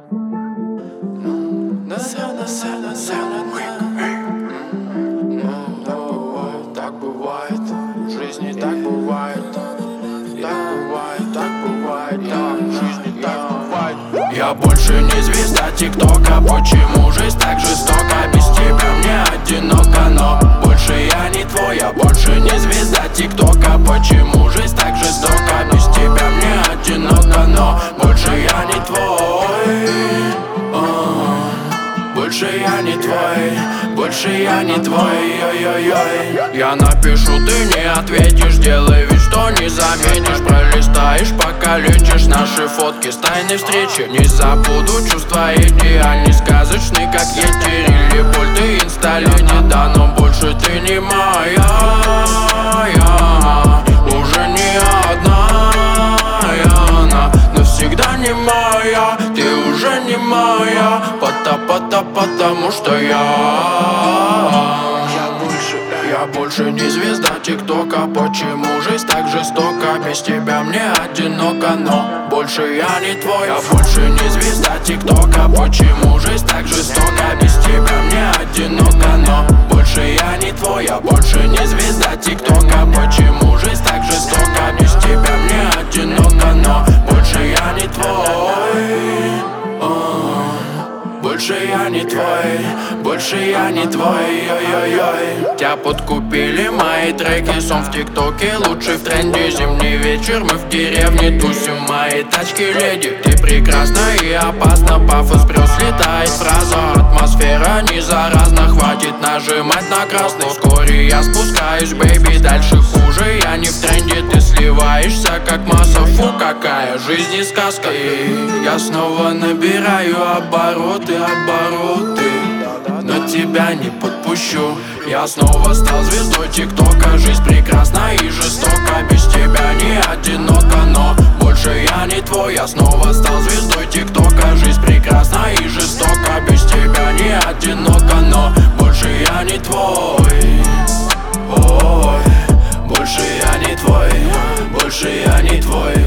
Так бывает, в жизни так бывает. Так бывает, так бывает, да, в жизни так бывает. Я больше не звезда ТикТока. Почему жизнь так жестока? Без тебя мне одиноко, но больше я не твой. Я больше не звезда ТикТока. Почему жизнь так жестока? Без тебя мне одиноко, но больше я не твой. Больше я не твой, больше я не твой, ой-ой-ой. Я напишу, ты не ответишь, делай вид, что не заметишь. Пролистаешь, пока лечишь наши фотки с тайной встречи. Не забуду чувства идеальны, сказочны, как етерили. Боль ты инсталли не да, но больше ты не моя. Уже не одна, она навсегда не моя. Ты уже не моя, потому что я больше не звезда ТикТока. Почему жизнь так жестока? Без тебя мне одиноко, но больше я не твой. Я больше не звезда ТикТока. Почему жизнь так жестока? Без тебя мне одиноко, но больше я не твой. Я больше не звезда ТикТока. Почему жизнь так жестока? Без тебя мне одиноко, но больше я не твой. Больше я не твой, больше я не твой, ой-ой-ой. Тебя подкупили мои треки, сон в ТикТоке лучший в тренде. Зимний вечер, мы в деревне тусим, мои тачки леди. Ты прекрасна и опасна, пафос брёс, летает фраза. Атмосфера не заразна, хватит нажимать на красный. Вскоре я спускаюсь, бэйби, дальше хуже, я не в тренде. Ты сливаешься как масса, фу, какая жизнь и сказка. И я снова набираю обороты, но тебя не подпущу. Я снова стал звездой ТикТока. Жизнь прекрасна и жестока. Без тебя не одиноко, но больше я не твой. Я снова стал звездой ТикТока. Жизнь прекрасна и жестока. Без тебя не одиноко, но больше я не твой. Ой, больше я не твой, больше я не твой.